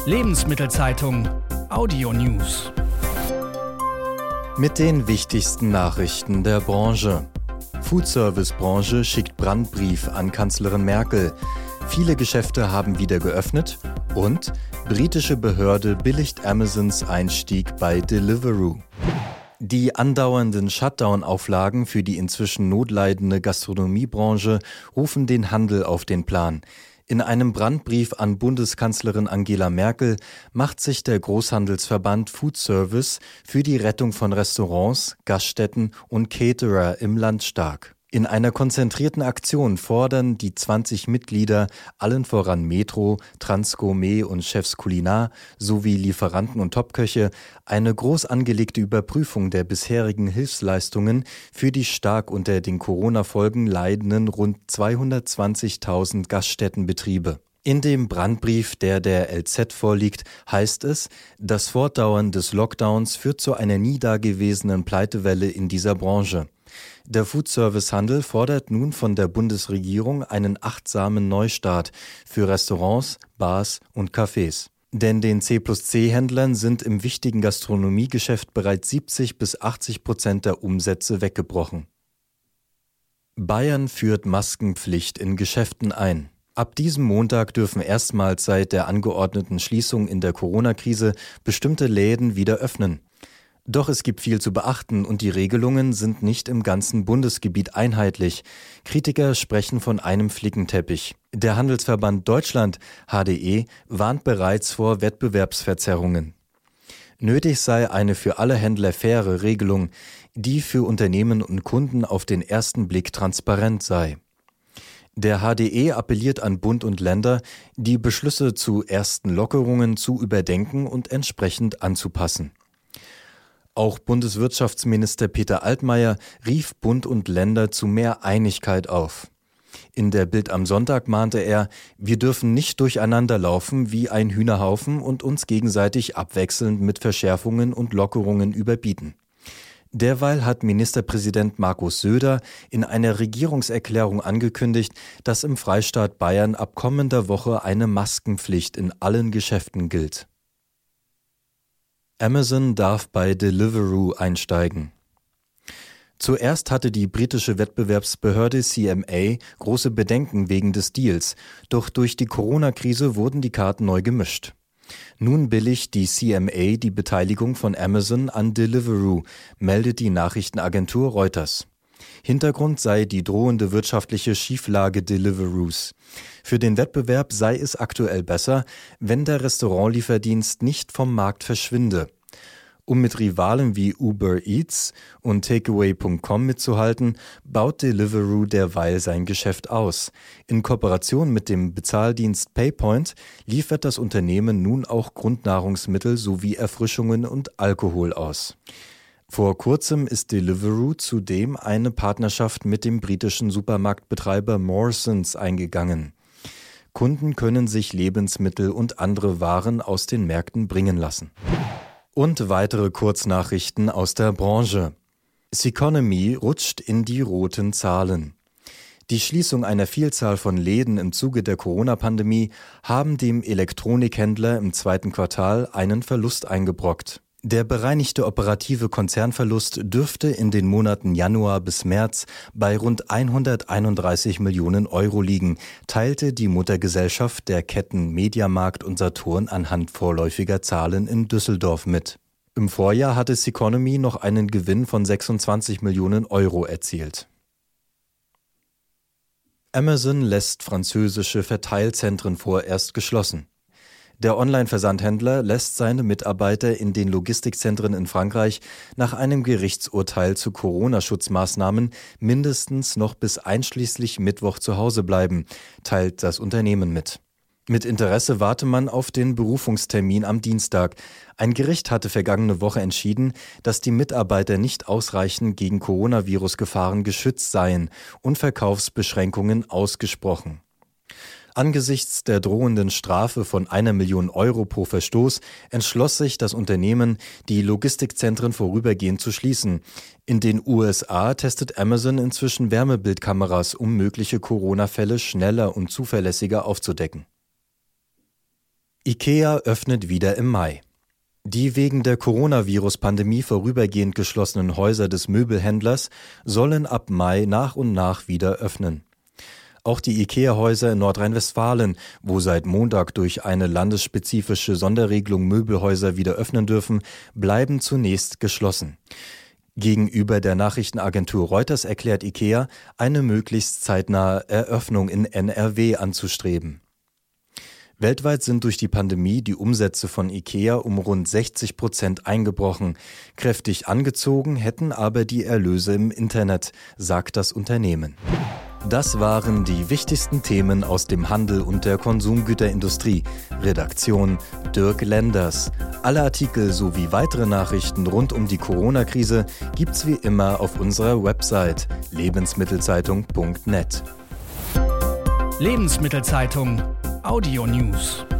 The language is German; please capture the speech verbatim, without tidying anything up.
Lebensmittelzeitung Audio News. Mit den wichtigsten Nachrichten der Branche. Foodservice-Branche schickt Brandbrief an Kanzlerin Merkel. Viele Geschäfte haben wieder geöffnet und britische Behörde billigt Amazons Einstieg bei Deliveroo. Die andauernden Shutdown-Auflagen für die inzwischen notleidende Gastronomiebranche rufen den Handel auf den Plan. In einem Brandbrief an Bundeskanzlerin Angela Merkel macht sich der Großhandelsverband Foodservice für die Rettung von Restaurants, Gaststätten und Caterer im Land stark. In einer konzentrierten Aktion fordern die zwanzig Mitglieder, allen voran Metro, Transgourmet und Chefs Culinar sowie Lieferanten und Topköche, eine groß angelegte Überprüfung der bisherigen Hilfsleistungen für die stark unter den Corona-Folgen leidenden rund zweihundertzwanzigtausend Gaststättenbetriebe. In dem Brandbrief, der der L Z vorliegt, heißt es, das Fortdauern des Lockdowns führt zu einer nie dagewesenen Pleitewelle in dieser Branche. Der Foodservice-Handel fordert nun von der Bundesregierung einen achtsamen Neustart für Restaurants, Bars und Cafés. Denn den C plus C-Händlern sind im wichtigen Gastronomiegeschäft bereits siebzig bis achtzig Prozent der Umsätze weggebrochen. Bayern führt Maskenpflicht in Geschäften ein. Ab diesem Montag dürfen erstmals seit der angeordneten Schließung in der Corona-Krise bestimmte Läden wieder öffnen. Doch es gibt viel zu beachten und die Regelungen sind nicht im ganzen Bundesgebiet einheitlich. Kritiker sprechen von einem Flickenteppich. Der Handelsverband Deutschland, H D E, warnt bereits vor Wettbewerbsverzerrungen. Nötig sei eine für alle Händler faire Regelung, die für Unternehmen und Kunden auf den ersten Blick transparent sei. Der H D E appelliert an Bund und Länder, die Beschlüsse zu ersten Lockerungen zu überdenken und entsprechend anzupassen. Auch Bundeswirtschaftsminister Peter Altmaier rief Bund und Länder zu mehr Einigkeit auf. In der Bild am Sonntag mahnte er, wir dürfen nicht durcheinander laufen wie ein Hühnerhaufen und uns gegenseitig abwechselnd mit Verschärfungen und Lockerungen überbieten. Derweil hat Ministerpräsident Markus Söder in einer Regierungserklärung angekündigt, dass im Freistaat Bayern ab kommender Woche eine Maskenpflicht in allen Geschäften gilt. Amazon darf bei Deliveroo einsteigen. Zuerst hatte die britische Wettbewerbsbehörde C M A große Bedenken wegen des Deals, doch durch die Corona-Krise wurden die Karten neu gemischt. Nun billigt die C M A die Beteiligung von Amazon an Deliveroo, meldet die Nachrichtenagentur Reuters. Hintergrund sei die drohende wirtschaftliche Schieflage Deliveroos. Für den Wettbewerb sei es aktuell besser, wenn der Restaurantlieferdienst nicht vom Markt verschwinde. Um mit Rivalen wie Uber Eats und Takeaway Punkt com mitzuhalten, baut Deliveroo derweil sein Geschäft aus. In Kooperation mit dem Bezahldienst PayPoint liefert das Unternehmen nun auch Grundnahrungsmittel sowie Erfrischungen und Alkohol aus. Vor kurzem ist Deliveroo zudem eine Partnerschaft mit dem britischen Supermarktbetreiber Morrisons eingegangen. Kunden können sich Lebensmittel und andere Waren aus den Märkten bringen lassen. Und weitere Kurznachrichten aus der Branche. Ceconomy rutscht in die roten Zahlen. Die Schließung einer Vielzahl von Läden im Zuge der Corona-Pandemie haben dem Elektronikhändler im zweiten Quartal einen Verlust eingebrockt. Der bereinigte operative Konzernverlust dürfte in den Monaten Januar bis März bei rund hunderteinunddreißig Millionen Euro liegen, teilte die Muttergesellschaft der Ketten Mediamarkt und Saturn anhand vorläufiger Zahlen in Düsseldorf mit. Im Vorjahr hatte Ceconomy noch einen Gewinn von sechsundzwanzig Millionen Euro erzielt. Amazon lässt französische Verteilzentren vorerst geschlossen. Der Online-Versandhändler lässt seine Mitarbeiter in den Logistikzentren in Frankreich nach einem Gerichtsurteil zu Corona-Schutzmaßnahmen mindestens noch bis einschließlich Mittwoch zu Hause bleiben, teilt das Unternehmen mit. Mit Interesse warte man auf den Berufungstermin am Dienstag. Ein Gericht hatte vergangene Woche entschieden, dass die Mitarbeiter nicht ausreichend gegen Coronavirus-Gefahren geschützt seien und Verkaufsbeschränkungen ausgesprochen. Angesichts der drohenden Strafe von einer Million Euro pro Verstoß entschloss sich das Unternehmen, die Logistikzentren vorübergehend zu schließen. In den U S A testet Amazon inzwischen Wärmebildkameras, um mögliche Corona-Fälle schneller und zuverlässiger aufzudecken. IKEA öffnet wieder im Mai. Die wegen der Coronavirus-Pandemie vorübergehend geschlossenen Häuser des Möbelhändlers sollen ab Mai nach und nach wieder öffnen. Auch die IKEA-Häuser in Nordrhein-Westfalen, wo seit Montag durch eine landesspezifische Sonderregelung Möbelhäuser wieder öffnen dürfen, bleiben zunächst geschlossen. Gegenüber der Nachrichtenagentur Reuters erklärt IKEA, eine möglichst zeitnahe Eröffnung in N R W anzustreben. Weltweit sind durch die Pandemie die Umsätze von IKEA um rund sechzig Prozent eingebrochen. Kräftig angezogen hätten aber die Erlöse im Internet, sagt das Unternehmen. Das waren die wichtigsten Themen aus dem Handel und der Konsumgüterindustrie. Redaktion Dirk Lenders. Alle Artikel sowie weitere Nachrichten rund um die Corona-Krise gibt's wie immer auf unserer Website lebensmittelzeitung punkt net. Lebensmittelzeitung Audio News.